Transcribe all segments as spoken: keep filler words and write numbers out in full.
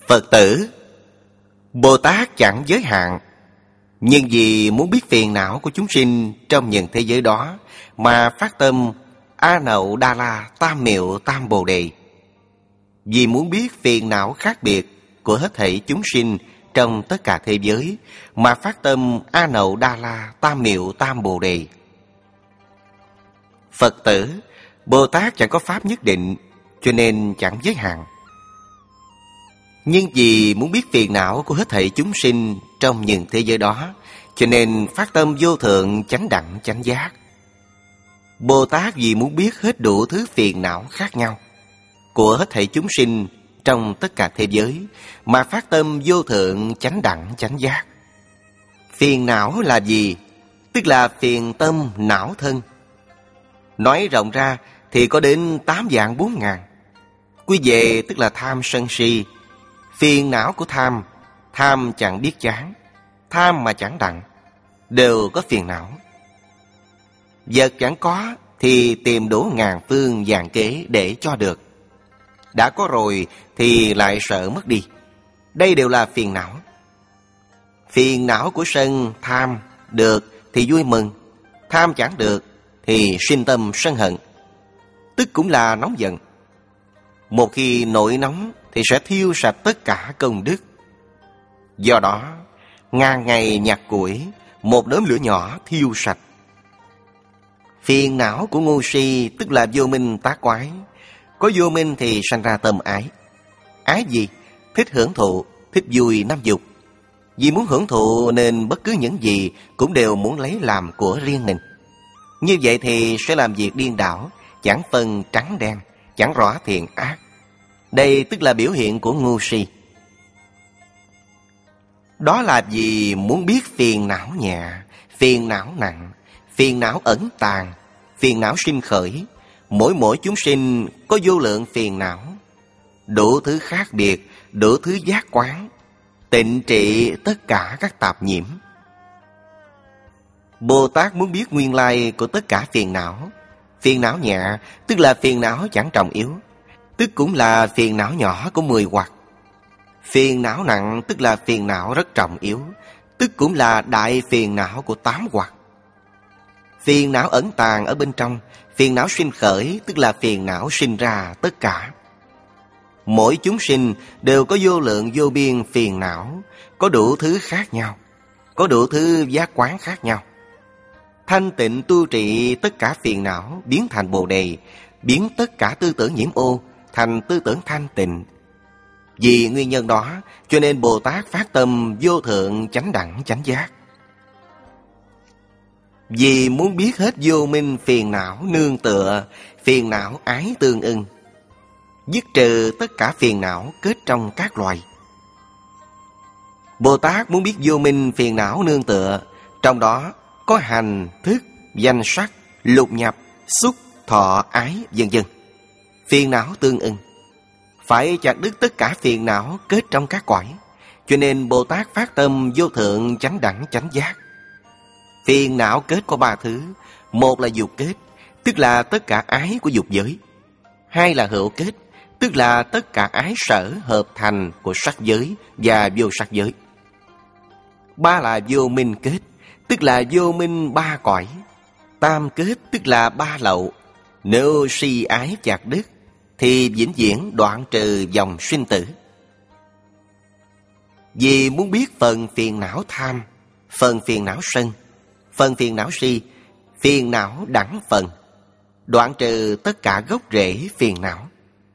Phật tử, Bồ Tát chẳng giới hạn, nhưng vì muốn biết phiền não của chúng sinh trong những thế giới đó mà phát tâm A Nậu Đa La Tam Miệu Tam Bồ Đề. Vì muốn biết phiền não khác biệt của hết thảy chúng sinh trong tất cả thế giới mà phát tâm A Nậu Đa La Tam Miệu Tam Bồ Đề. Phật tử, Bồ Tát chẳng có pháp nhất định, cho nên chẳng giới hạn. Nhưng vì muốn biết phiền não của hết thảy chúng sinh trong những thế giới đó, cho nên phát tâm vô thượng chánh đẳng chánh giác. Bồ Tát vì muốn biết hết đủ thứ phiền não khác nhau của hết thảy chúng sinh trong tất cả thế giới mà phát tâm vô thượng chánh đẳng chánh giác. Phiền não là gì? Tức là phiền tâm não thân. Nói rộng ra thì có đến tám vạn bốn ngàn. Quy về tức là tham sân si. Phiền não của tham, tham chẳng biết chán, tham mà chẳng đặng, đều có phiền não. Vật chẳng có thì tìm đủ ngàn phương vạn kế để cho được. Đã có rồi thì lại sợ mất đi. Đây đều là phiền não. Phiền não của sân, tham, được thì vui mừng, tham chẳng được thì sinh tâm sân hận, tức cũng là nóng giận. Một khi nổi nóng thì sẽ thiêu sạch tất cả công đức. Do đó, ngàn ngày nhặt củi, một đốm lửa nhỏ thiêu sạch. Phiền não của ngu si tức là vô minh tác quái. Có vô minh thì sanh ra tâm ái. Ái gì? Thích hưởng thụ, thích vui năm dục. Vì muốn hưởng thụ nên bất cứ những gì cũng đều muốn lấy làm của riêng mình. Như vậy thì sẽ làm việc điên đảo, chẳng phân trắng đen, chẳng rõ thiện ác. Đây tức là biểu hiện của ngu si. Đó là vì muốn biết phiền não nhẹ, phiền não nặng, phiền não ẩn tàng, phiền não sinh khởi. Mỗi mỗi chúng sinh có vô lượng phiền não, đủ thứ khác biệt, đủ thứ giác quán, tịnh trị tất cả các tạp nhiễm. Bồ Tát muốn biết nguyên lai của tất cả phiền não. Phiền não nhẹ tức là phiền não chẳng trọng yếu, tức cũng là phiền não nhỏ của mười hoặc. Phiền não nặng tức là phiền não rất trọng yếu, tức cũng là đại phiền não của tám hoặc. Phiền não ẩn tàng ở bên trong, phiền não sinh khởi tức là phiền não sinh ra tất cả. Mỗi chúng sinh đều có vô lượng vô biên phiền não, có đủ thứ khác nhau, có đủ thứ giác quán khác nhau. Thanh tịnh tu trị tất cả phiền não biến thành Bồ Đề, biến tất cả tư tưởng nhiễm ô thành tư tưởng thanh tịnh. Vì nguyên nhân đó cho nên Bồ Tát phát tâm vô thượng chánh đẳng chánh giác. Vì muốn biết hết vô minh phiền não nương tựa, phiền não ái tương ưng, dứt trừ tất cả phiền não kết trong các loài. Bồ Tát muốn biết vô minh phiền não nương tựa, trong đó có hành, thức, danh sắc, lục nhập, xúc, thọ, ái, vân vân. Phiền não tương ưng. Phải chặt đứt tất cả phiền não kết trong các cõi. Cho nên Bồ Tát phát tâm vô thượng chánh đẳng chánh giác. Phiền não kết có ba thứ. Một là dục kết, tức là tất cả ái của dục giới. Hai là hữu kết, tức là tất cả ái sở hợp thành của sắc giới và vô sắc giới. Ba là vô minh kết, tức là vô minh ba cõi. Tam kết tức là ba lậu. Nếu si ái chặt đứt thì vĩnh viễn đoạn trừ dòng sinh tử. Vì muốn biết phần phiền não tham, phần phiền não sân, phần phiền não si, phiền não đẳng phần, đoạn trừ tất cả gốc rễ phiền não.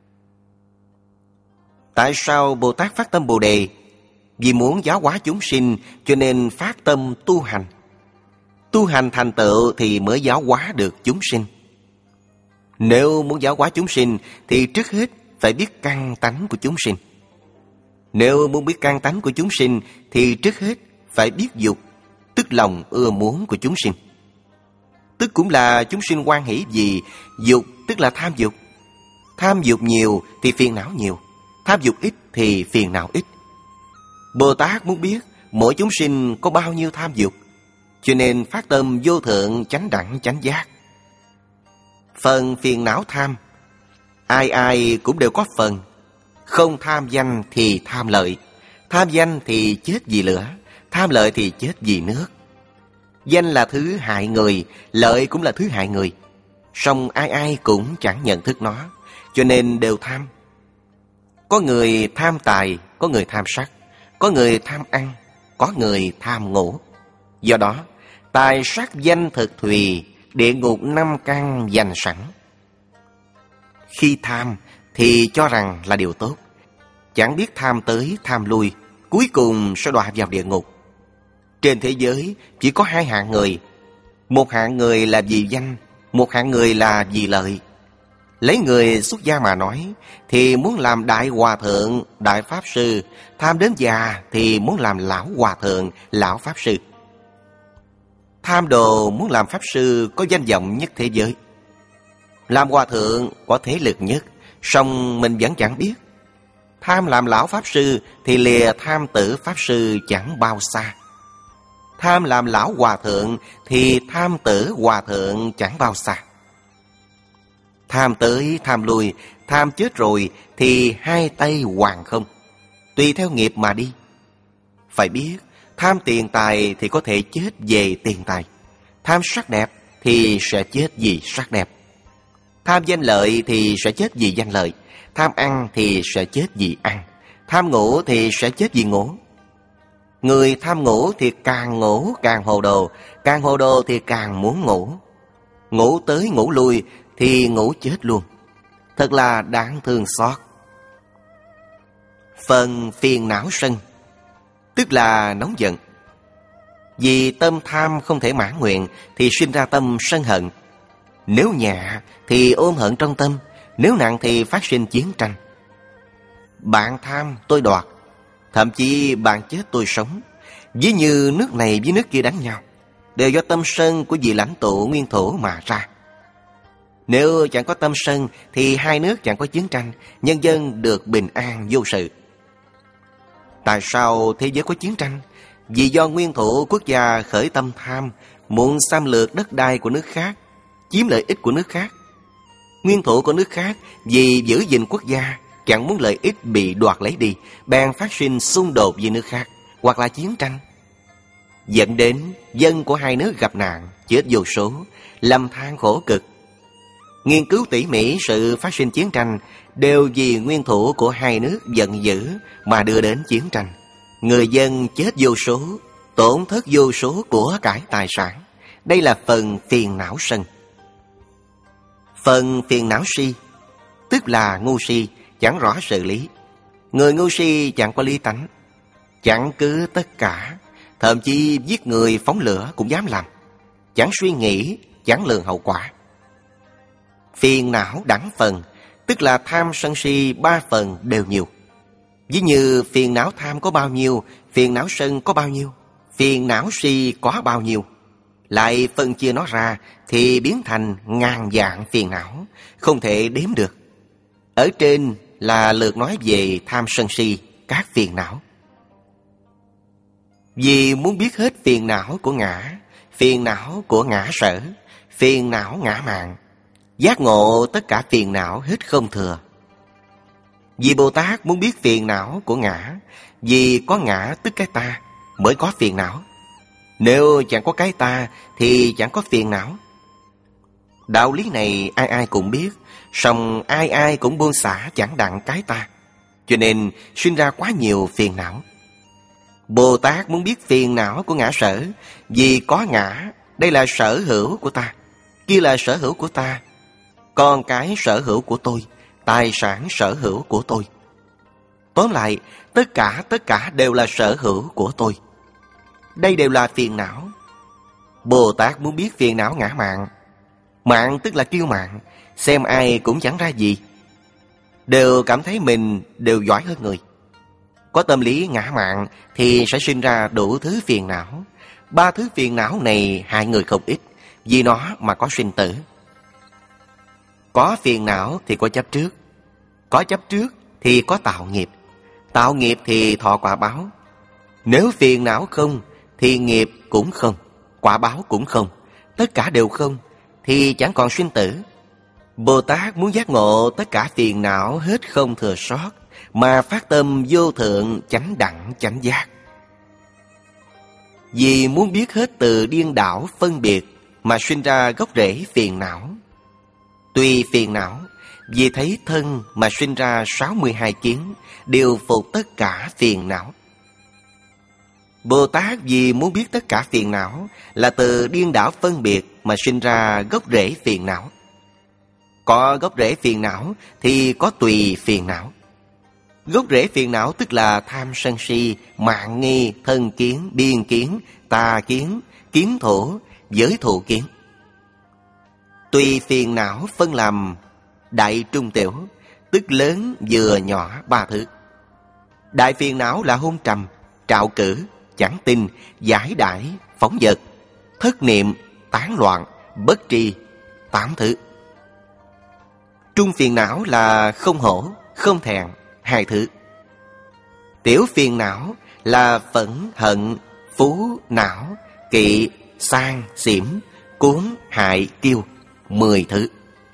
Tại sao Bồ Tát phát tâm Bồ Đề? Vì muốn giáo hóa chúng sinh cho nên phát tâm tu hành. Tu hành thành tựu thì mới giáo hóa được chúng sinh. Nếu muốn giáo hóa chúng sinh thì trước hết phải biết căn tánh của chúng sinh. Nếu muốn biết căn tánh của chúng sinh thì trước hết phải biết dục, tức lòng ưa muốn của chúng sinh. Tức cũng là chúng sinh hoan hỷ gì? Dục tức là tham dục. Tham dục nhiều thì phiền não nhiều, tham dục ít thì phiền não ít. Bồ Tát muốn biết mỗi chúng sinh có bao nhiêu tham dục, cho nên phát tâm vô thượng chánh đẳng chánh giác. Phần phiền não tham, ai ai cũng đều có phần, Không tham danh thì tham lợi. Tham danh thì chết vì lửa, tham lợi thì chết vì nước. Danh là thứ hại người, lợi cũng là thứ hại người. Song ai ai cũng chẳng nhận thức nó, cho nên đều tham. Có người tham tài, có người tham sắc, có người tham ăn, có người tham ngủ. Do đó, tài sắc danh thực thùy, địa ngục năm căn dành sẵn. Khi tham thì cho rằng là điều tốt, chẳng biết tham tới tham lui, cuối cùng sẽ đọa vào địa ngục. Trên thế giới chỉ có hai hạng người. Một hạng người là vì danh, một hạng người là vì lợi. Lấy người xuất gia mà nói, thì muốn làm đại hòa thượng, đại pháp sư. Tham đến già thì muốn làm lão hòa thượng, lão pháp sư. Tham đồ muốn làm pháp sư có danh vọng nhất thế giới. Làm hòa thượng có thế lực nhất, song mình vẫn chẳng biết. Tham làm lão pháp sư thì lìa tham tử pháp sư chẳng bao xa. Tham làm lão hòa thượng thì tham tử hòa thượng chẳng bao xa. Tham tới tham lui, tham chết rồi thì hai tay hoàn không, tùy theo nghiệp mà đi. Phải biết, tham tiền tài thì có thể chết về tiền tài. Tham sắc đẹp thì sẽ chết vì sắc đẹp. Tham danh lợi thì sẽ chết vì danh lợi. Tham ăn thì sẽ chết vì ăn. Tham ngủ thì sẽ chết vì ngủ. Người tham ngủ thì càng ngủ càng hồ đồ, càng hồ đồ thì càng muốn ngủ. Ngủ tới ngủ lui thì ngủ chết luôn. Thật là đáng thương xót. Phần phiền não sân, tức là nóng giận. Vì tâm tham không thể mãn nguyện thì sinh ra tâm sân hận. Nếu nhẹ thì ôm hận trong tâm, nếu nặng thì phát sinh chiến tranh. Bạn tham tôi đoạt, thậm chí bạn chết tôi sống. Ví như nước này với nước kia đánh nhau, đều do tâm sân của vị lãnh tụ nguyên thủ mà ra. Nếu chẳng có tâm sân thì hai nước chẳng có chiến tranh, nhân dân được bình an vô sự. Tại sao thế giới có chiến tranh? Vì do nguyên thủ quốc gia khởi tâm tham, muốn xâm lược đất đai của nước khác, chiếm lợi ích của nước khác. Nguyên thủ của nước khác vì giữ gìn quốc gia, chẳng muốn lợi ích bị đoạt lấy đi, bèn phát sinh xung đột với nước khác, hoặc là chiến tranh. Dẫn đến dân của hai nước gặp nạn, chết vô số, lầm than khổ cực. Nghiên cứu tỉ mỉ sự phát sinh chiến tranh đều vì nguyên thủ của hai nước giận dữ mà đưa đến chiến tranh. Người dân chết vô số, tổn thất vô số của cải tài sản. Đây là phần phiền não sân. Phần phiền não si, tức là ngu si, chẳng rõ sự lý. Người ngu si chẳng có lý tánh, chẳng cứ tất cả, thậm chí giết người phóng lửa cũng dám làm, chẳng suy nghĩ, chẳng lường hậu quả. Phiền não đẳng phần, tức là tham sân si ba phần đều nhiều. Ví như phiền não tham có bao nhiêu, phiền não sân có bao nhiêu, phiền não si có bao nhiêu, lại phân chia nó ra thì biến thành ngàn vạn phiền não, không thể đếm được. Ở trên là lượt nói về tham sân si, các phiền não. Vì muốn biết hết phiền não của ngã, phiền não của ngã sở, phiền não ngã mạn, giác ngộ tất cả phiền não hết không thừa. Vì Bồ Tát muốn biết phiền não của ngã, vì có ngã tức cái ta mới có phiền não. Nếu chẳng có cái ta thì chẳng có phiền não. Đạo lý này ai ai cũng biết, song ai ai cũng buông xả chẳng đặng cái ta, cho nên sinh ra quá nhiều phiền não. Bồ Tát muốn biết phiền não của ngã sở, vì có ngã, đây là sở hữu của ta, kia là sở hữu của ta, con cái sở hữu của tôi, tài sản sở hữu của tôi. Tóm lại, tất cả tất cả đều là sở hữu của tôi. Đây đều là phiền não. Bồ Tát muốn biết phiền não ngã mạn. Mạn tức là kiêu mạn, xem ai cũng chẳng ra gì, đều cảm thấy mình đều giỏi hơn người. Có tâm lý ngã mạn thì sẽ sinh ra đủ thứ phiền não. Ba thứ phiền não này hại người không ít, vì nó mà có sinh tử. Có phiền não thì có chấp trước, có chấp trước thì có tạo nghiệp, tạo nghiệp thì thọ quả báo. Nếu phiền não không thì nghiệp cũng không, quả báo cũng không, tất cả đều không, thì chẳng còn sinh tử. Bồ Tát muốn giác ngộ tất cả phiền não hết không thừa sót, mà phát tâm vô thượng chánh đẳng chánh giác. Vì muốn biết hết từ điên đảo phân biệt mà sinh ra gốc rễ phiền não. Tùy phiền não, vì thấy thân mà sinh ra sáu mươi hai kiến, đều phục tất cả phiền não. Bồ Tát vì muốn biết tất cả phiền não là từ điên đảo phân biệt mà sinh ra gốc rễ phiền não. Có gốc rễ phiền não thì có tùy phiền não. Gốc rễ phiền não tức là tham sân si, mạn nghi, thân kiến, biên kiến, tà kiến, kiến thủ, giới thụ kiến. Tùy phiền não phân làm đại trung tiểu, tức lớn vừa nhỏ ba thứ. Đại phiền não là hôn trầm, trạo cử, chẳng tin, giải đãi, phóng dật, thất niệm, tán loạn, bất tri, tám thứ. Trung phiền não là không hổ, không thẹn, hai thứ. Tiểu phiền não là phẫn, hận, phú, não, kỵ, sang, xỉm, cuốn, hại, kiêu, mười thứ.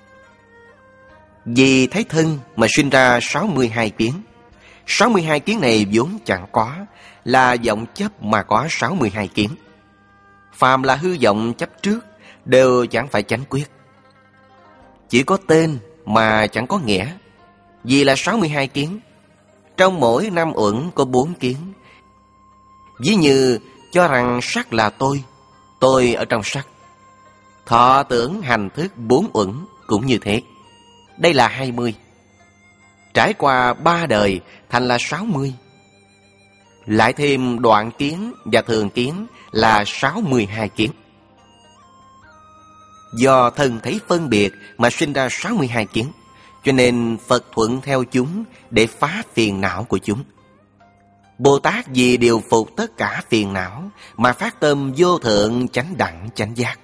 Vì thấy thân mà sinh ra sáu mươi hai kiến. Sáu mươi hai kiến này vốn chẳng có, là vọng chấp mà có sáu mươi hai kiến. Phàm là hư vọng chấp trước, đều chẳng phải chánh quyết. Chỉ có tên mà chẳng có nghĩa. Vì là sáu mươi hai kiến. Trong mỗi năm uẩn có bốn kiến. Ví như cho rằng sắc là tôi, tôi ở trong sắc. Thọ tưởng hành thức bốn uẩn cũng như thế. Đây là hai mươi. Trải qua ba đời thành là sáu mươi. Lại thêm đoạn kiến và thường kiến là sáu mươi hai kiến. Do thân thấy phân biệt mà sinh ra sáu mươi hai kiến, cho nên Phật thuận theo chúng để phá phiền não của chúng. Bồ Tát vì điều phục tất cả phiền não mà phát tâm vô thượng chánh đẳng chánh giác.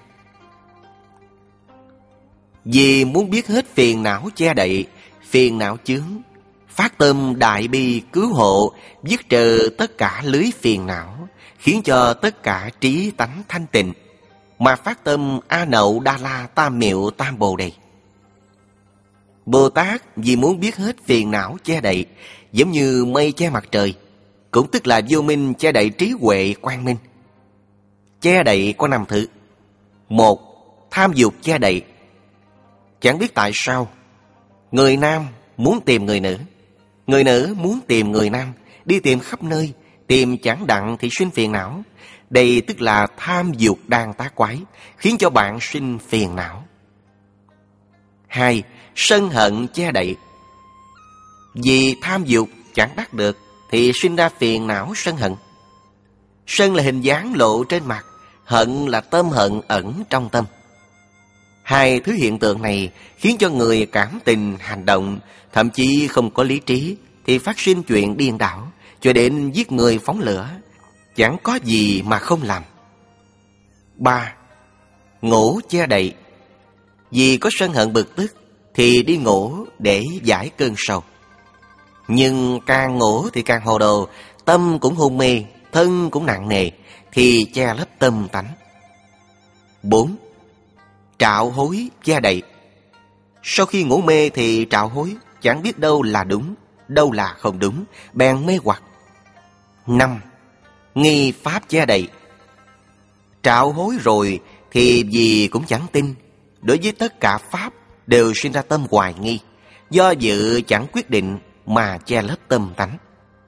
Vì muốn biết hết phiền não che đậy, phiền não chướng, phát tâm đại bi cứu hộ, dứt trừ tất cả lưới phiền não, khiến cho tất cả trí tánh thanh tịnh, mà phát tâm A Nậu Đa La Tam Miệu Tam Bồ Đề. Bồ Tát vì muốn biết hết phiền não che đậy, giống như mây che mặt trời, cũng tức là vô minh che đậy trí huệ quang minh. Che đậy có năm thứ. Một, tham dục che đậy. Chẳng biết tại sao người nam muốn tìm người nữ, người nữ muốn tìm người nam, đi tìm khắp nơi, tìm chẳng đặng thì sinh phiền não. Đây tức là tham dục đang tác quái, khiến cho bạn sinh phiền não. Hai, sân hận che đậy. Vì tham dục chẳng đắc được thì sinh ra phiền não sân hận. Sân là hình dáng lộ trên mặt, hận là tâm hận ẩn trong tâm. Hai thứ hiện tượng này khiến cho người cảm tình hành động, thậm chí không có lý trí, thì phát sinh chuyện điên đảo, cho đến giết người phóng lửa, chẳng có gì mà không làm. Ba, ngủ che đậy. Vì có sân hận bực tức thì đi ngủ để giải cơn sầu. Nhưng càng ngủ thì càng hồ đồ, tâm cũng hôn mê, thân cũng nặng nề, thì che lấp tâm tánh. Bốn, trạo hối che đậy. Sau khi ngủ mê thì trạo hối, chẳng biết đâu là đúng, đâu là không đúng, bèn mê hoặc. Năm, nghi pháp che đậy. Trạo hối rồi thì gì cũng chẳng tin, đối với tất cả pháp đều sinh ra tâm hoài nghi, do dự chẳng quyết định mà che lấp tâm tánh.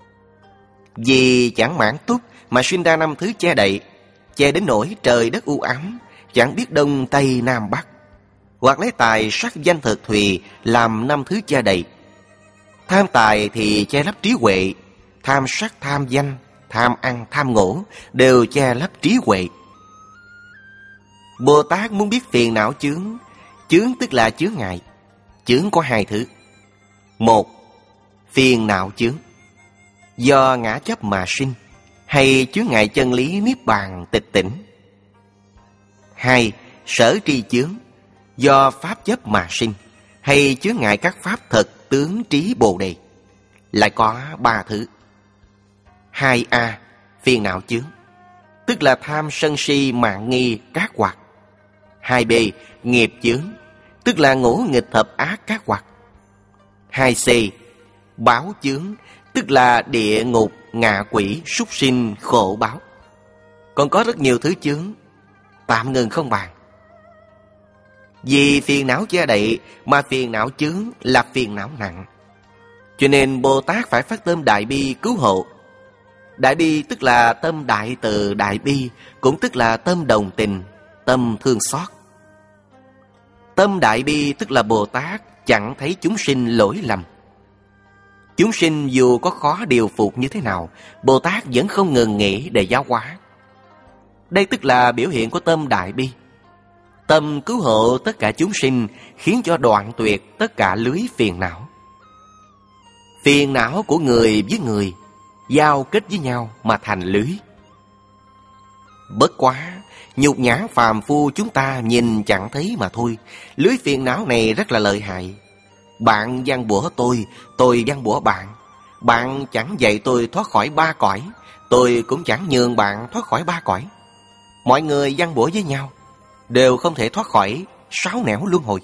Vì chẳng mãn túc mà sinh ra năm thứ che đậy, che đến nỗi trời đất u ám, chẳng biết đông tây nam bắc. Hoặc lấy tài sắc danh thực thùy làm năm thứ che đậy. Tham tài thì che lấp trí huệ, tham sắc tham danh, tham ăn tham ngủ đều che lấp trí huệ. Bồ Tát muốn biết phiền não chướng. Chướng tức là chướng ngại. Chướng có hai thứ. Một, phiền não chướng, do ngã chấp mà sinh, hay chướng ngại chân lý niết bàn tịch tỉnh. Hai, sở tri chướng, do pháp chấp mà sinh, hay chướng ngại các pháp thật tướng trí bồ đề. Lại có ba thứ. Hai a, phiền não chướng, tức là tham sân si mạn nghi các hoặc. Hai b, nghiệp chướng, tức là ngũ nghịch thập ác các hoặc. Hai c, báo chướng, tức là địa ngục, ngạ quỷ, súc sinh, khổ báo. Còn có rất nhiều thứ chướng, tạm ngừng không bàn. Vì phiền não che đậy mà phiền não chướng là phiền não nặng. Cho nên Bồ Tát phải phát tâm đại bi cứu hộ. Đại bi tức là tâm đại từ đại bi, cũng tức là tâm đồng tình, tâm thương xót. Tâm đại bi tức là Bồ Tát chẳng thấy chúng sinh lỗi lầm. Chúng sinh dù có khó điều phục như thế nào, Bồ Tát vẫn không ngừng nghỉ để giáo hóa. Đây tức là biểu hiện của tâm đại bi. Tâm cứu hộ tất cả chúng sinh, khiến cho đoạn tuyệt tất cả lưới phiền não. Phiền não của người với người giao kết với nhau mà thành lưới. Bất quá, nhục nhã phàm phu chúng ta nhìn chẳng thấy mà thôi. Lưới phiền não này rất là lợi hại. Bạn giăng bủa tôi, tôi giăng bủa bạn. Bạn chẳng dạy tôi thoát khỏi ba cõi, tôi cũng chẳng nhường bạn thoát khỏi ba cõi. Mọi người giăng bủa với nhau đều không thể thoát khỏi sáu nẻo luân hồi.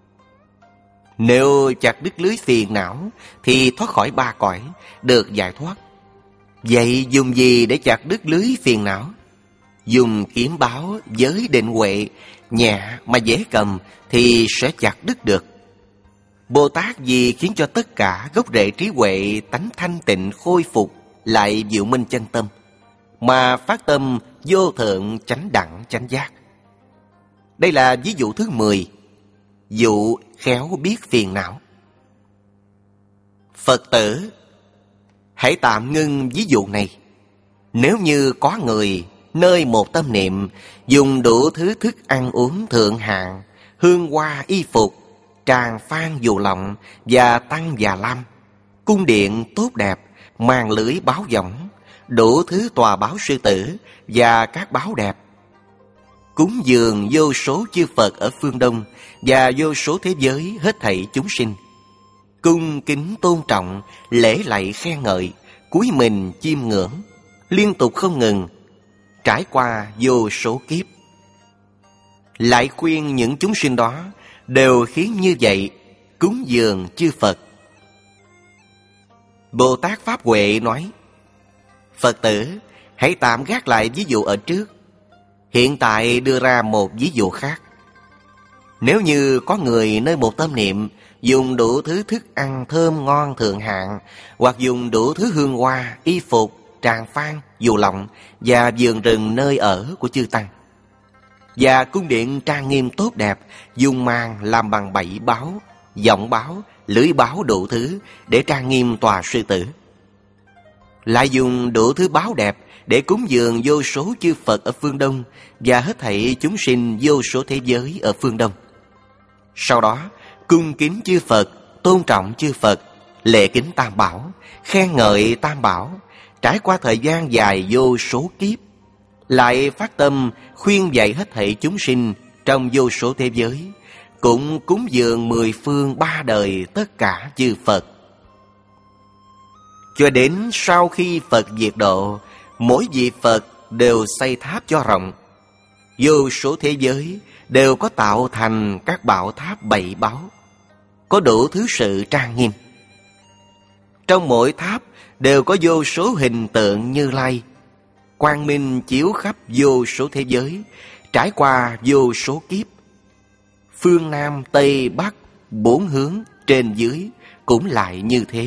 Nếu chặt đứt lưới phiền não thì thoát khỏi ba cõi, được giải thoát. Vậy dùng gì để chặt đứt lưới phiền não? Dùng kiếm báo, giới định huệ, nhẹ mà dễ cầm thì sẽ chặt đứt được. Bồ Tát vì khiến cho tất cả gốc rễ trí huệ tánh thanh tịnh khôi phục lại diệu minh chân tâm, mà phát tâm vô thượng chánh đẳng chánh giác. Đây là ví dụ thứ mười, dụ khéo biết phiền não. Phật tử, hãy tạm ngưng ví dụ này. Nếu như có người nơi một tâm niệm dùng đủ thứ thức ăn uống thượng hạng, hương hoa y phục, tràng phan dù lọng và tăng và lam, cung điện tốt đẹp, màn lưới báo võng, đủ thứ tòa báo sư tử và các báo đẹp, cúng dường vô số chư Phật ở phương Đông và vô số thế giới hết thảy chúng sinh, cung kính tôn trọng, lễ lạy khen ngợi, cúi mình chiêm ngưỡng, liên tục không ngừng, trải qua vô số kiếp. Lại khuyên những chúng sinh đó đều khiến như vậy, cúng dường chư Phật. Bồ Tát Pháp Huệ nói: Phật tử, hãy tạm gác lại ví dụ ở trước. Hiện tại đưa ra một ví dụ khác. Nếu như có người nơi một tâm niệm dùng đủ thứ thức ăn thơm ngon thượng hạng, hoặc dùng đủ thứ hương hoa, y phục, tràng phan, dù lọng và vườn rừng nơi ở của chư tăng, và cung điện trang nghiêm tốt đẹp, dùng màn làm bằng bảy báo, giọng báo, lưới báo đủ thứ để trang nghiêm tòa sư tử, lại dùng đủ thứ báo đẹp để cúng dường vô số chư Phật ở phương Đông và hết thảy chúng sinh vô số thế giới ở phương Đông. Sau đó cung kính chư Phật, tôn trọng chư Phật, lễ kính Tam Bảo, khen ngợi Tam Bảo, trải qua thời gian dài vô số kiếp, lại phát tâm khuyên dạy hết thảy chúng sinh trong vô số thế giới, cũng cúng dường mười phương ba đời tất cả chư Phật. Cho đến sau khi Phật diệt độ, mỗi vị Phật đều xây tháp cho rộng. Vô số thế giới đều có tạo thành các bảo tháp bảy báu, có đủ thứ sự trang nghiêm. Trong mỗi tháp đều có vô số hình tượng Như Lai, quang minh chiếu khắp vô số thế giới, trải qua vô số kiếp. Phương Nam, Tây, Bắc, bốn hướng, trên dưới cũng lại như thế.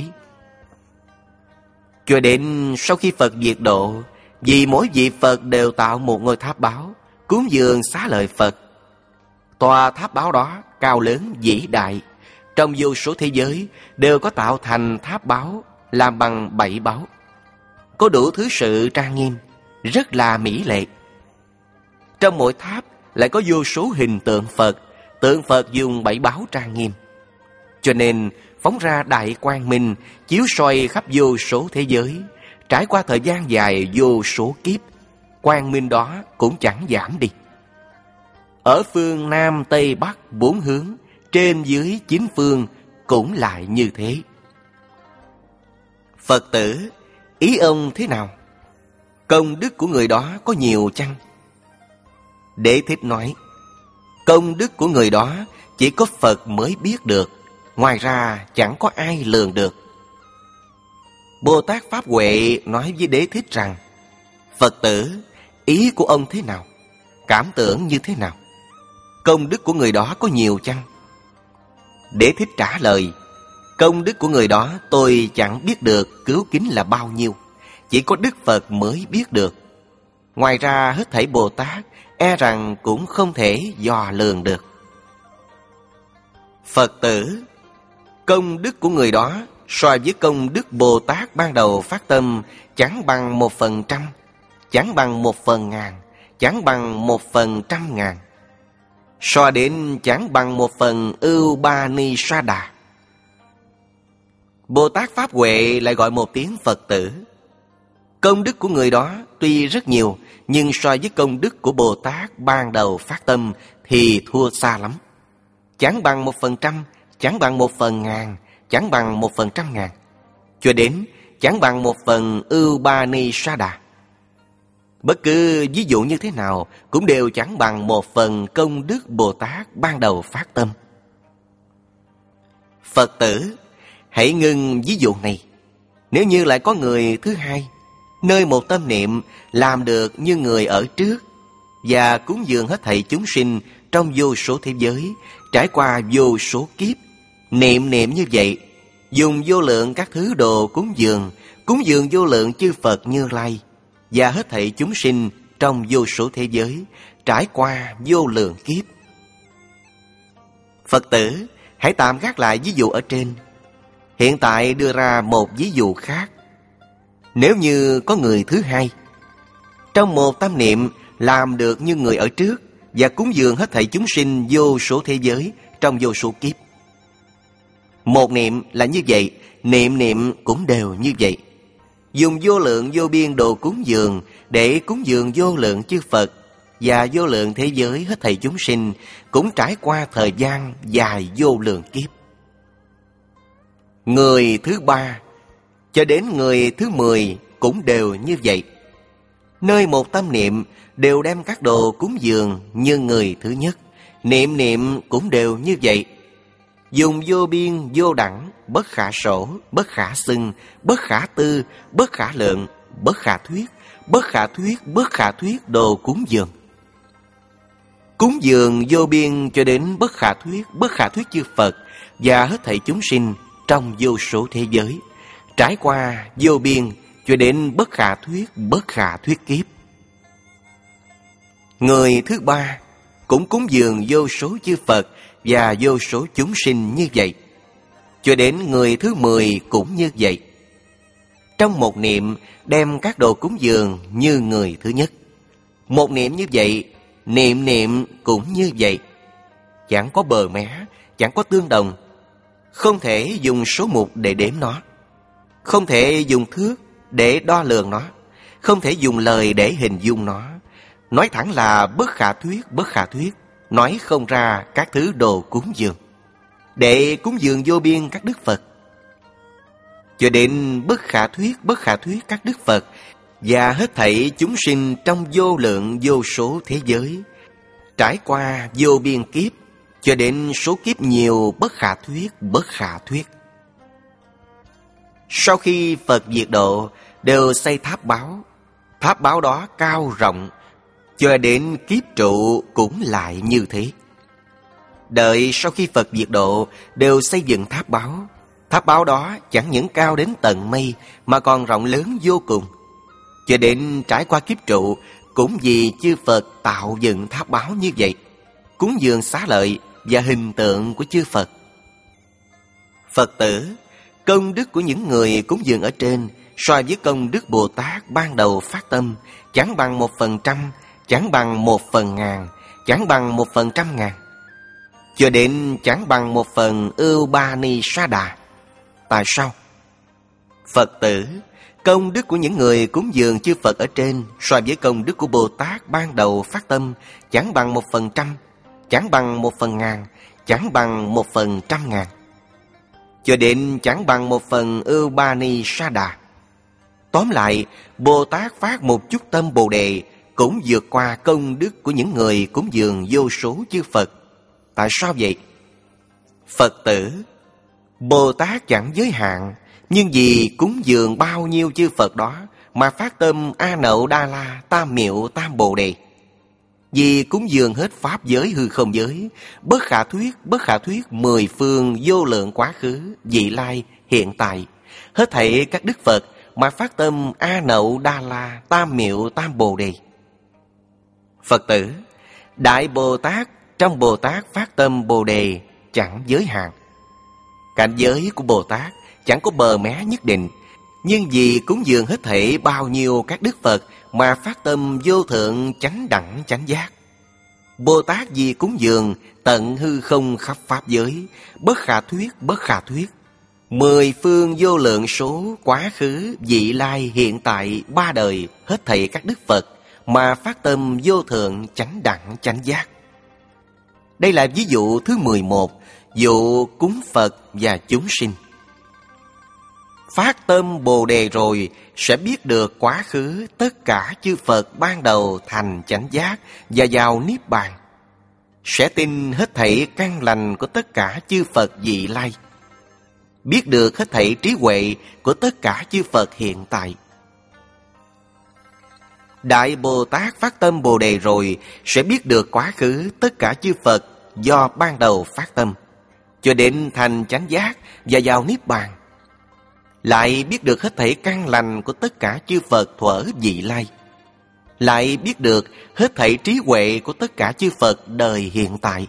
Cho đến sau khi Phật diệt độ, vì mỗi vị Phật đều tạo một ngôi tháp báo, cúng dường xá lợi Phật. Tòa tháp báo đó cao lớn vĩ đại, trong vô số thế giới đều có tạo thành tháp báo làm bằng bảy báu, có đủ thứ sự trang nghiêm, rất là mỹ lệ. Trong mỗi tháp lại có vô số hình tượng Phật, tượng Phật dùng bảy báu trang nghiêm. Cho nên phóng ra đại quang minh, chiếu soi khắp vô số thế giới, trải qua thời gian dài vô số kiếp, quang minh đó cũng chẳng giảm đi. Ở phương Nam, Tây, Bắc, bốn hướng, trên dưới chín phương cũng lại như thế. Phật tử, ý ông thế nào? Công đức của người đó có nhiều chăng? Đế Thích nói: công đức của người đó chỉ có Phật mới biết được, ngoài ra chẳng có ai lường được. Bồ Tát Pháp Huệ nói với Đế Thích rằng: Phật tử, ý của ông thế nào? Cảm tưởng như thế nào? Công đức của người đó có nhiều chăng? Đế Thích trả lời: Công đức của người đó tôi chẳng biết được cứu kính là bao nhiêu, chỉ có Đức Phật mới biết được. Ngoài ra hết thảy Bồ Tát e rằng cũng không thể dò lường được. Phật tử, công đức của người đó so với công đức Bồ Tát ban đầu phát tâm chẳng bằng một phần trăm, chẳng bằng một phần ngàn, chẳng bằng một phần trăm ngàn. So đến chẳng bằng một phần ưu ba ni sa đà. Bồ Tát Pháp Huệ lại gọi một tiếng Phật tử. Công đức của người đó tuy rất nhiều, nhưng so với công đức của Bồ Tát ban đầu phát tâm thì thua xa lắm. Chẳng bằng một phần trăm, chẳng bằng một phần ngàn, chẳng bằng một phần trăm ngàn, cho đến chẳng bằng một phần ưu ba ni sa đà. Bất cứ ví dụ như thế nào cũng đều chẳng bằng một phần công đức Bồ Tát ban đầu phát tâm. Phật tử, hãy ngưng ví dụ này. Nếu như lại có người thứ hai, nơi một tâm niệm làm được như người ở trước, và cúng dường hết thảy chúng sinh trong vô số thế giới, trải qua vô số kiếp, niệm niệm như vậy, dùng vô lượng các thứ đồ cúng dường, cúng dường vô lượng chư Phật Như Lai, và hết thảy chúng sinh trong vô số thế giới, trải qua vô lượng kiếp. Phật tử, hãy tạm gác lại ví dụ ở trên. Hiện tại đưa ra một ví dụ khác. Nếu như có người thứ hai, trong một tâm niệm làm được như người ở trước, và cúng dường hết thảy chúng sinh vô số thế giới trong vô số kiếp. Một niệm là như vậy, niệm niệm cũng đều như vậy. Dùng vô lượng vô biên đồ cúng dường để cúng dường vô lượng chư Phật và vô lượng thế giới hết thảy chúng sinh, cũng trải qua thời gian dài vô lượng kiếp. Người thứ ba cho đến người thứ mười cũng đều như vậy. Nơi một tâm niệm đều đem các đồ cúng dường như người thứ nhất, niệm niệm cũng đều như vậy. Dùng vô biên, vô đẳng, bất khả sổ, bất khả xưng, bất khả tư, bất khả lượng, bất khả thuyết, bất khả thuyết, bất khả thuyết đồ cúng dường. Cúng dường vô biên cho đến bất khả thuyết, bất khả thuyết chư Phật và hết thảy chúng sinh trong vô số thế giới, trải qua vô biên cho đến bất khả thuyết, bất khả thuyết kiếp. Người thứ ba cũng cúng dường vô số chư Phật và vô số chúng sinh như vậy, cho đến người thứ mười cũng như vậy. Trong một niệm đem các đồ cúng dường như người thứ nhất. Một niệm như vậy, niệm niệm cũng như vậy. Chẳng có bờ mé, chẳng có tương đồng. Không thể dùng số mục để đếm nó, không thể dùng thước để đo lường nó, không thể dùng lời để hình dung nó. Nói thẳng là bất khả thuyết, bất khả thuyết, nói không ra các thứ đồ cúng dường. Để cúng dường vô biên các đức Phật, cho đến bất khả thuyết, bất khả thuyết các đức Phật và hết thảy chúng sinh trong vô lượng vô số thế giới, trải qua vô biên kiếp, cho đến số kiếp nhiều bất khả thuyết, bất khả thuyết. Sau khi Phật diệt độ, đều xây tháp báo. Tháp báo đó cao rộng, cho đến kiếp trụ cũng lại như thế. Đợi sau khi Phật diệt độ, đều xây dựng tháp báo. Tháp báo đó chẳng những cao đến tận mây, mà còn rộng lớn vô cùng. Cho đến trải qua kiếp trụ, cũng vì chư Phật tạo dựng tháp báo như vậy, cúng dường xá lợi và hình tượng của chư Phật. Phật tử, công đức của những người cúng dường ở trên so với công đức Bồ Tát ban đầu phát tâm chẳng bằng một phần trăm, chẳng bằng một phần ngàn, chẳng bằng một phần trăm ngàn, cho đến chẳng bằng một phần ưu ba ni sa đà. Tại sao? Phật tử, công đức của những người cúng dường chư Phật ở trên so với công đức của Bồ Tát ban đầu phát tâm chẳng bằng một phần trăm, chẳng bằng một phần ngàn, chẳng bằng một phần trăm ngàn, cho đến chẳng bằng một phần ưu ba ni sa đà. Tóm lại, Bồ Tát phát một chút tâm Bồ Đề cũng vượt qua công đức của những người cúng dường vô số chư Phật. Tại sao vậy? Phật tử, Bồ Tát chẳng giới hạn, Nhưng vì cúng dường bao nhiêu chư Phật đó mà phát tâm A Nậu Đa La Tam Miệu Tam Bồ Đề. Vì cúng dường hết pháp giới hư không giới, bất khả thuyết, bất khả thuyết mười phương vô lượng quá khứ, vị lai, hiện tại, hết thảy các đức Phật mà phát tâm A Nậu Đa La Tam Miệu Tam Bồ Đề. Phật tử, Đại Bồ Tát trong Bồ Tát phát tâm Bồ Đề chẳng giới hạn. Cảnh giới của Bồ Tát chẳng có bờ mé nhất định, nhưng vì cúng dường hết thảy bao nhiêu các đức Phật mà phát tâm vô thượng chánh đẳng chánh giác. Bồ Tát vì cúng dường tận hư không khắp pháp giới, bất khả thuyết, bất khả thuyết, mười phương vô lượng số quá khứ, vị lai, hiện tại, ba đời, hết thảy các đức Phật mà phát tâm vô thượng chánh đẳng chánh giác. Đây là ví dụ thứ mười một, dụ cúng Phật và chúng sinh. Phát tâm Bồ Đề rồi sẽ biết được quá khứ tất cả chư Phật ban đầu thành chánh giác và vào Niết Bàn. Sẽ tin hết thảy căn lành của tất cả chư Phật vị lai. Biết được hết thảy trí huệ của tất cả chư Phật hiện tại. Đại Bồ Tát phát tâm Bồ Đề rồi sẽ biết được quá khứ tất cả chư Phật do ban đầu phát tâm, cho đến thành chánh giác và vào Niết Bàn. Lại biết được hết thảy căn lành của tất cả chư Phật thuở vị lai. Lại biết được hết thảy trí huệ của tất cả chư Phật đời hiện tại.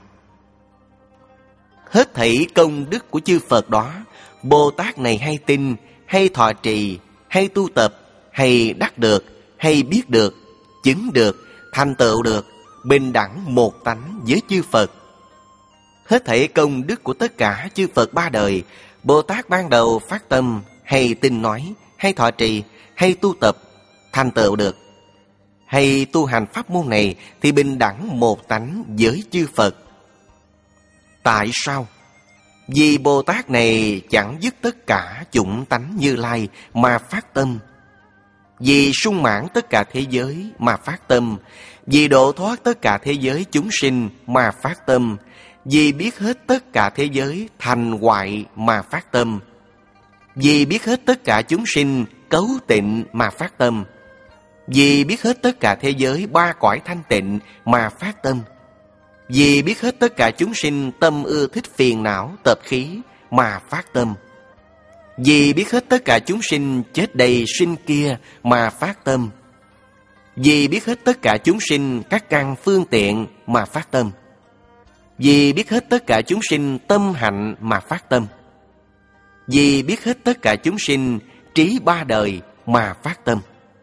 Hết thảy công đức của chư Phật đó, Bồ Tát này hay tin, hay thọ trì, hay tu tập, hay đắc được, hay biết được, chứng được, thành tựu được, bình đẳng một tánh với chư Phật. Hết thảy công đức của tất cả chư Phật ba đời, Bồ Tát ban đầu phát tâm, hay tin nói, hay thọ trì, hay tu tập, thành tựu được, hay tu hành pháp môn này thì bình đẳng một tánh với chư Phật. Tại sao? Vì Bồ Tát này chẳng dứt tất cả chủng tánh Như Lai mà phát tâm. Vì sung mãn tất cả thế giới mà phát tâm. Vì độ thoát tất cả thế giới chúng sinh mà phát tâm. Vì biết hết tất cả thế giới thành hoại mà phát tâm. Vì biết hết tất cả chúng sinh cấu tịnh mà phát tâm. Vì biết hết tất cả thế giới ba cõi thanh tịnh mà phát tâm. Vì biết hết tất cả chúng sinh tâm ưa thích phiền não tập khí mà phát tâm. Vì biết hết tất cả chúng sinh chết đây sinh kia mà phát tâm. Vì biết hết tất cả chúng sinh các căn phương tiện mà phát tâm. Vì biết hết tất cả chúng sinh tâm hạnh mà phát tâm. Vì biết hết tất cả chúng sinh trí ba đời mà phát tâm.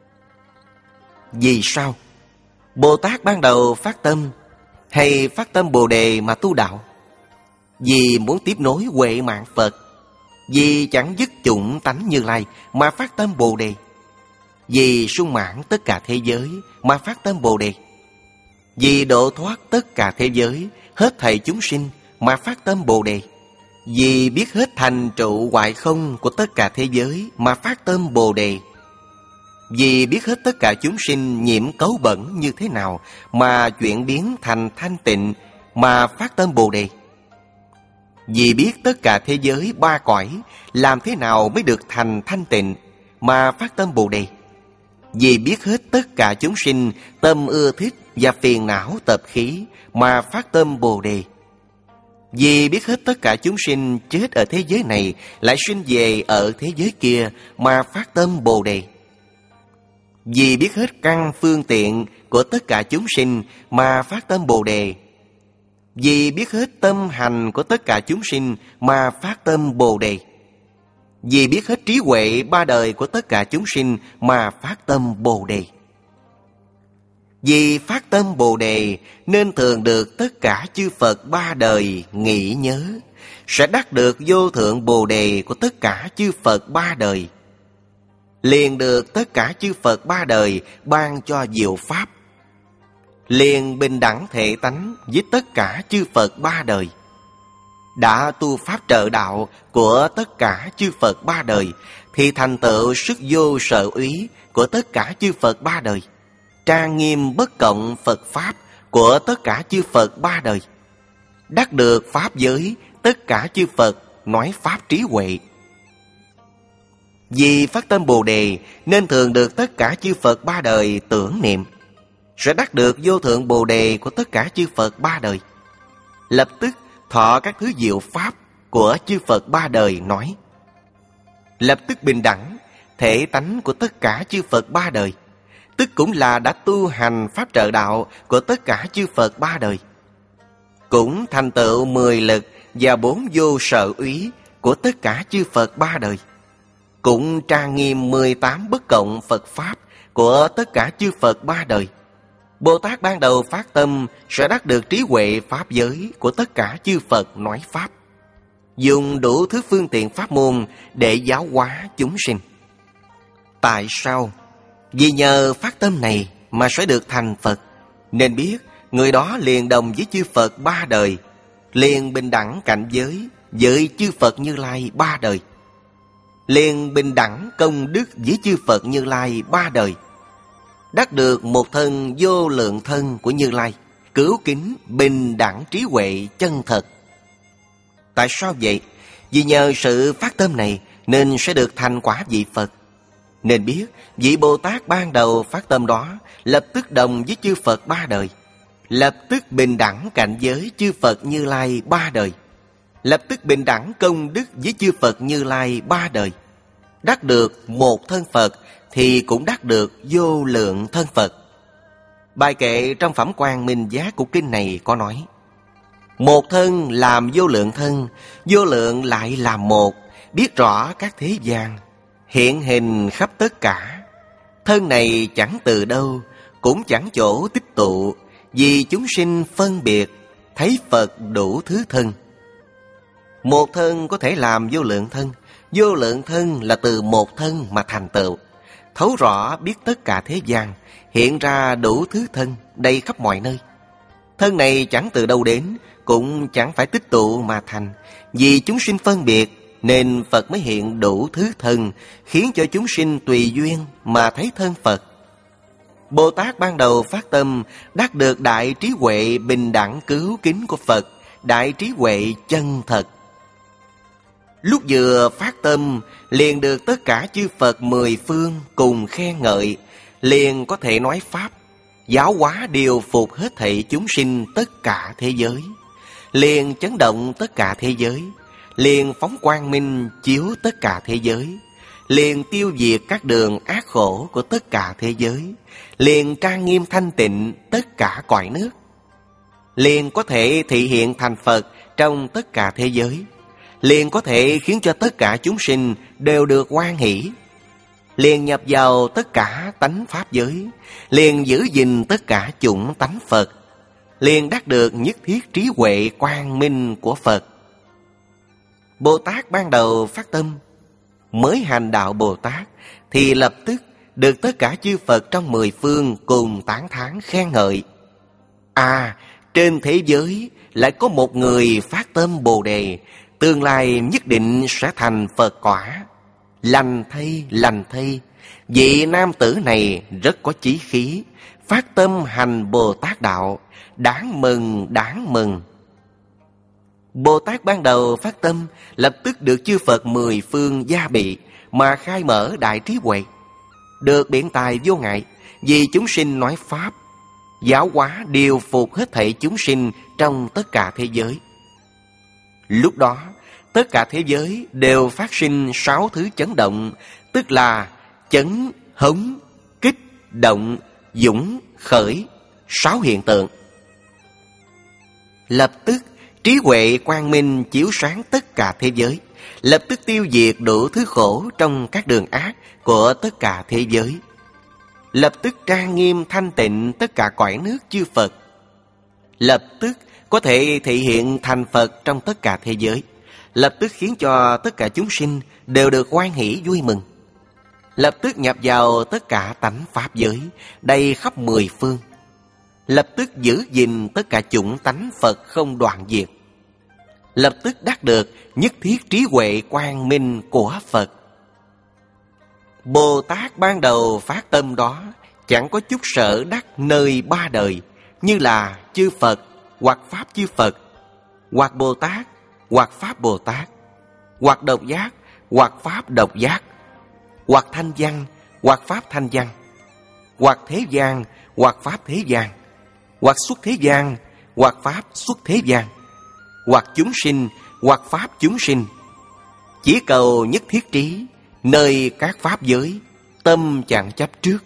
Vì sao? Bồ Tát ban đầu phát tâm, hay phát tâm Bồ Đề mà tu đạo? Vì muốn tiếp nối huệ mạng Phật. Vì chẳng dứt chủng tánh Như Lai mà phát tâm Bồ Đề. Vì sung mãn tất cả thế giới mà phát tâm Bồ Đề. Vì độ thoát tất cả thế giới, hết thảy chúng sinh mà phát tâm Bồ Đề. Vì biết hết thành trụ hoại không của tất cả thế giới mà phát tâm Bồ Đề. Vì biết hết tất cả chúng sinh nhiễm cấu bẩn như thế nào mà chuyển biến thành thanh tịnh mà phát tâm Bồ Đề. Vì biết tất cả thế giới ba cõi làm thế nào mới được thành thanh tịnh mà phát tâm Bồ Đề. Vì biết hết tất cả chúng sinh tâm ưa thích và phiền não tập khí mà phát tâm Bồ Đề. Vì biết hết tất cả chúng sinh chết ở thế giới này lại sinh về ở thế giới kia mà phát tâm Bồ Đề. Vì biết hết căn phương tiện của tất cả chúng sinh mà phát tâm Bồ Đề. Vì biết hết tâm hành của tất cả chúng sinh mà phát tâm Bồ Đề. Vì biết hết trí huệ ba đời của tất cả chúng sinh mà phát tâm Bồ Đề. Vì phát tâm Bồ Đề nên thường được tất cả chư Phật ba đời nghĩ nhớ, sẽ đắc được vô thượng Bồ Đề của tất cả chư Phật ba đời. Liền được tất cả chư Phật ba đời ban cho diệu pháp. Liền bình đẳng thể tánh với tất cả chư Phật ba đời. Đã tu pháp trợ đạo của tất cả chư Phật ba đời thì thành tựu sức vô sợ úy của tất cả chư Phật ba đời. Trang nghiêm bất cộng Phật Pháp của tất cả chư Phật ba đời. Đắc được Pháp giới tất cả chư Phật nói Pháp trí huệ. Vì phát tâm Bồ Đề nên thường được tất cả chư Phật ba đời tưởng niệm, sẽ đắc được vô thượng Bồ Đề của tất cả chư Phật ba đời. Lập tức thọ các thứ diệu pháp của chư Phật ba đời nói. Lập tức bình đẳng thể tánh của tất cả chư Phật ba đời, tức cũng là đã tu hành pháp trợ đạo của tất cả chư Phật ba đời. Cũng thành tựu mười lực và bốn vô sợ úy của tất cả chư Phật ba đời. Cũng trang nghiêm mười tám bất cộng Phật Pháp của tất cả chư Phật ba đời. Bồ Tát ban đầu phát tâm sẽ đắc được trí huệ Pháp giới của tất cả chư Phật nói Pháp, dùng đủ thứ phương tiện pháp môn để giáo hóa chúng sinh. Tại sao? Vì nhờ phát tâm này mà sẽ được thành Phật, nên biết người đó liền đồng với chư Phật ba đời, liền bình đẳng cảnh giới với chư Phật Như Lai ba đời, liền bình đẳng công đức với chư Phật Như Lai ba đời, đắc được một thân vô lượng thân của Như Lai, cứu kính bình đẳng trí huệ chân thật. Tại sao vậy? Vì nhờ sự phát tâm này nên sẽ được thành quả vị Phật. Nên biết vị Bồ Tát ban đầu phát tâm đó lập tức đồng với chư Phật ba đời, lập tức bình đẳng cảnh giới chư Phật Như Lai ba đời, lập tức bình đẳng công đức với chư Phật Như Lai ba đời. Đắc được một thân Phật thì cũng đắc được vô lượng thân Phật. Bài kệ trong phẩm Quang Minh Giác của kinh này có nói: một thân làm vô lượng thân, vô lượng lại làm một, biết rõ các thế gian, hiện hình khắp tất cả. Thân này chẳng từ đâu, cũng chẳng chỗ tích tụ, vì chúng sinh phân biệt, thấy Phật đủ thứ thân. Một thân có thể làm vô lượng thân, vô lượng thân là từ một thân mà thành tựu, thấu rõ biết tất cả thế gian, hiện ra đủ thứ thân, đầy khắp mọi nơi. Thân này chẳng từ đâu đến, cũng chẳng phải tích tụ mà thành, vì chúng sinh phân biệt, nên Phật mới hiện đủ thứ thân, khiến cho chúng sinh tùy duyên mà thấy thân Phật. Bồ Tát ban đầu phát tâm đắc được đại trí huệ bình đẳng cứu kính của Phật, đại trí huệ chân thật. Lúc vừa phát tâm liền được tất cả chư Phật mười phương cùng khen ngợi, liền có thể nói Pháp, giáo hóa điều phục hết thảy chúng sinh tất cả thế giới, liền chấn động tất cả thế giới, liền phóng quang minh chiếu tất cả thế giới, liền tiêu diệt các đường ác khổ của tất cả thế giới, liền trang nghiêm thanh tịnh tất cả cõi nước, liền có thể thị hiện thành Phật trong tất cả thế giới, liền có thể khiến cho tất cả chúng sinh đều được hoan hỷ, liền nhập vào tất cả tánh pháp giới, liền giữ gìn tất cả chủng tánh Phật, liền đắc được nhất thiết trí huệ quang minh của Phật. Bồ Tát ban đầu phát tâm mới hành đạo Bồ Tát thì lập tức được tất cả chư Phật trong mười phương cùng tán thán khen ngợi. À, trên thế giới lại có một người phát tâm Bồ Đề, tương lai nhất định sẽ thành Phật quả. Lành thay, lành thay, vị nam tử này rất có chí khí, phát tâm hành Bồ Tát đạo, đáng mừng, đáng mừng. Bồ Tát ban đầu phát tâm lập tức được chư Phật mười phương gia bị mà khai mở đại trí huệ, được biện tài vô ngại, vì chúng sinh nói Pháp, giáo hóa điều phục hết thảy chúng sinh trong tất cả thế giới. Lúc đó tất cả thế giới đều phát sinh sáu thứ chấn động, tức là chấn, hống, kích, động, dũng, khởi, sáu hiện tượng. Lập tức trí huệ quang minh chiếu sáng tất cả thế giới, lập tức tiêu diệt đủ thứ khổ trong các đường ác của tất cả thế giới, lập tức trang nghiêm thanh tịnh tất cả cõi nước chư Phật, lập tức có thể thị hiện thành Phật trong tất cả thế giới, lập tức khiến cho tất cả chúng sinh đều được hoan hỷ vui mừng, lập tức nhập vào tất cả tánh pháp giới đầy khắp mười phương, lập tức giữ gìn tất cả chủng tánh Phật không đoạn diệt, lập tức đắc được nhất thiết trí huệ quang minh của Phật. Bồ Tát ban đầu phát tâm đó chẳng có chút sở đắc nơi ba đời, như là chư Phật hoặc Pháp chư Phật, hoặc Bồ Tát hoặc Pháp Bồ Tát, hoặc độc giác hoặc Pháp độc giác, hoặc thanh văn, hoặc pháp thanh văn, hoặc thế gian, hoặc pháp thế gian, hoặc xuất thế gian, hoặc pháp xuất thế gian, hoặc chúng sinh, hoặc pháp chúng sinh. Chỉ cầu nhất thiết trí, nơi các pháp giới, tâm chẳng chấp trước.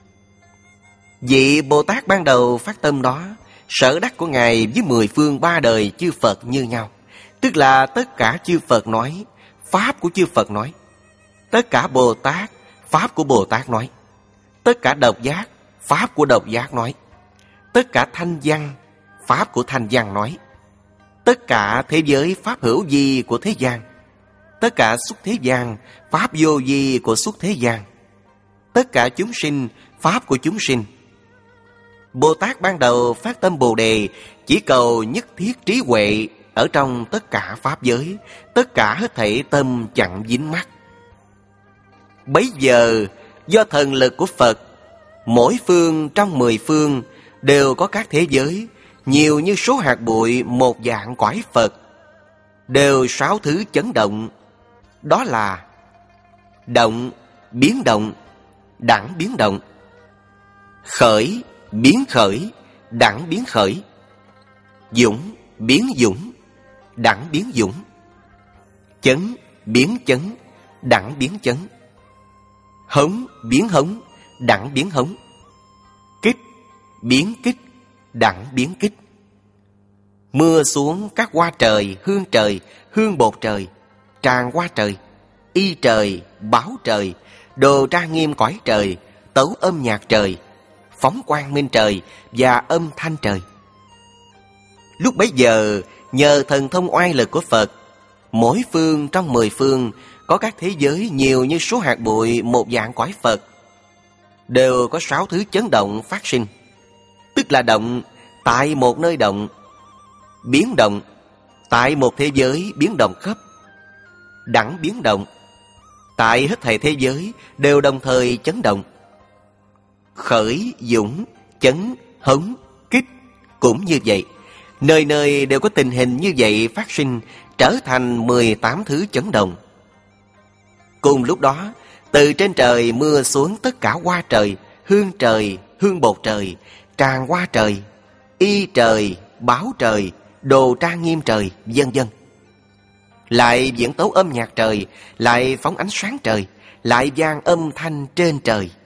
Vị Bồ Tát ban đầu phát tâm đó, sở đắc của Ngài với mười phương ba đời chư Phật như nhau. Tức là tất cả chư Phật nói, pháp của chư Phật nói. Tất cả Bồ Tát, pháp của Bồ Tát nói. Tất cả độc giác, pháp của độc giác nói. Tất cả thanh văn, pháp của thanh văn nói. Tất cả thế giới pháp hữu vi của thế gian. Tất cả xuất thế gian, pháp vô vi của xuất thế gian. Tất cả chúng sinh, pháp của chúng sinh. Bồ Tát ban đầu phát tâm Bồ Đề, chỉ cầu nhất thiết trí huệ ở trong tất cả pháp giới, tất cả hết thảy tâm chẳng dính mắc. Bấy giờ, do thần lực của Phật, mỗi phương trong mười phương đều có các thế giới, nhiều như số hạt bụi một dạng cõi Phật, đều sáu thứ chấn động. Đó là động, biến động, đẳng biến động, khởi, biến khởi, đẳng biến khởi, dũng, biến dũng, đẳng biến dũng, chấn, biến chấn, đẳng biến chấn, hống, biến hống, đẳng biến hống, kích, biến kích, đẳng biến kích. Mưa xuống các hoa trời, hương trời, hương bột trời, tràng hoa trời, y trời, báo trời, đồ trang nghiêm cõi trời, tấu âm nhạc trời, phóng quang minh trời và âm thanh trời. Lúc bấy giờ, nhờ thần thông oai lực của Phật, mỗi phương trong mười phương có các thế giới nhiều như số hạt bụi một dạng cõi Phật, đều có sáu thứ chấn động phát sinh. Tức là động, tại một nơi động, biến động, tại một thế giới biến động khắp, đẳng biến động, tại hết thảy thế giới đều đồng thời chấn động. Khởi, dũng, chấn, hống, kích cũng như vậy. Nơi nơi đều có tình hình như vậy phát sinh, trở thành mười tám thứ chấn động. Cùng lúc đó, từ trên trời mưa xuống tất cả hoa trời, hương trời, hương bột trời, tràng hoa trời, y trời, báo trời, đồ trang nghiêm trời, vân vân. Lại diễn tấu âm nhạc trời, lại phóng ánh sáng trời, lại vang âm thanh trên trời.